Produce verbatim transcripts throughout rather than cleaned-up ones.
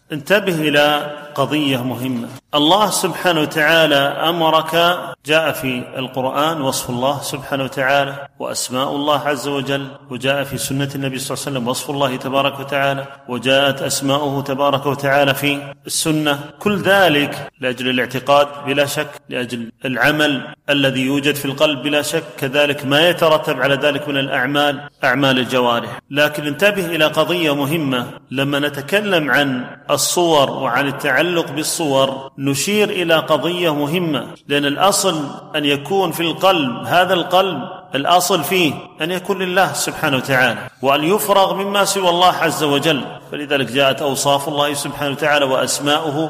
انتبه إلى قضية مهمة. الله سبحانه وتعالى أمرك، جاء في القرآن وصف الله سبحانه وتعالى وأسماء الله عز وجل، وجاء في سنة النبي صلى الله عليه وسلم وصف الله تبارك وتعالى، وجاءت أسماؤه تبارك وتعالى في السنة. كل ذلك لأجل الاعتقاد بلا شك، لأجل العمل الذي يوجد في القلب بلا شك، كذلك ما يترتب على ذلك من الأعمال، أعمال الجوارح. لكن انتبه إلى قضية مهمة. لما نتكلم عن الصور وعن التعلق بالصور نشير إلى قضية مهمة، لأن الأصل أن يكون في القلب، هذا القلب الأصل فيه أن يكون لله سبحانه وتعالى، وأن يفرغ مما سوى الله عز وجل. فلذلك جاءت أوصاف الله سبحانه وتعالى وأسماؤه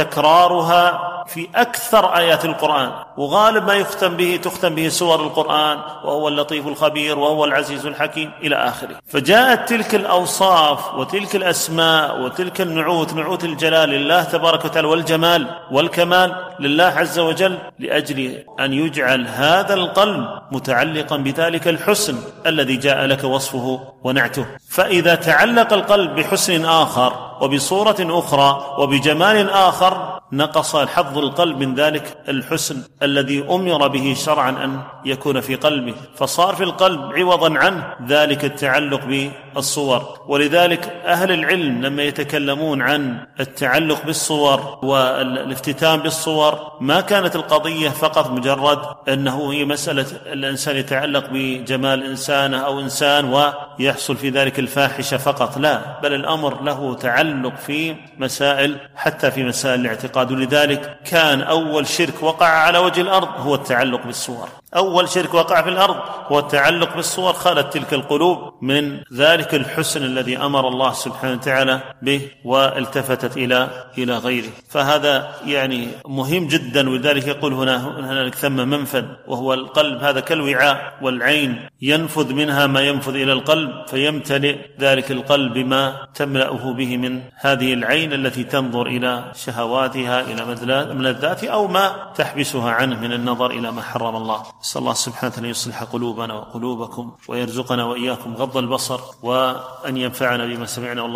وتكرارها في أكثر آيات القرآن، وغالب ما يختم به تختم به سور القرآن، وهو اللطيف الخبير وهو العزيز الحكيم إلى آخره. فجاءت تلك الأوصاف وتلك الأسماء وتلك النعوت، نعوت الجلال لله تبارك وتعالى والجمال والكمال لله عز وجل، لأجل أن يجعل هذا القلب متعلقا بذلك الحسن الذي جاء لك وصفه ونعته. فإذا تعلق القلب بحسن آخر وبصورة أخرى وبجمال آخر نقص حظ القلب من ذلك الحسن الذي أمر به شرعا أن يكون في قلبه، فصار في القلب عوضا عنه ذلك التعلق بالصور. ولذلك أهل العلم لما يتكلمون عن التعلق بالصور والافتتان بالصور ما كانت القضية فقط مجرد أنه هي مسألة الإنسان يتعلق بجمال إنسانه أو إنسان ويحصل في ذلك الفاحشة فقط، لا، بل الأمر له تعلق في مسائل، حتى في مسائل الاعتقاد. ولذلك كان أول شرك وقع على وجه الأرض هو التعلق بالصور. أول شرك وقع في الأرض هو التعلق بالصور، خلت تلك القلوب من ذلك الحسن الذي أمر الله سبحانه وتعالى به والتفتت إلى إلى غيره. فهذا يعني مهم جدا. ولذلك يقول هنا هنالك ثم منفذ، وهو القلب هذا كالوعاء، والعين ينفذ منها ما ينفذ إلى القلب، فيمتلئ ذلك القلب بما تملأه به من هذه العين التي تنظر إلى شهواتها، إلى ملذاتها، أو ما تحبسها عنه من النظر إلى ما حرم الله. نسأل الله سبحانه أن يصلح قلوبنا وقلوبكم، ويرزقنا وإياكم غض البصر، وأن ينفعنا بما سمعنا. والله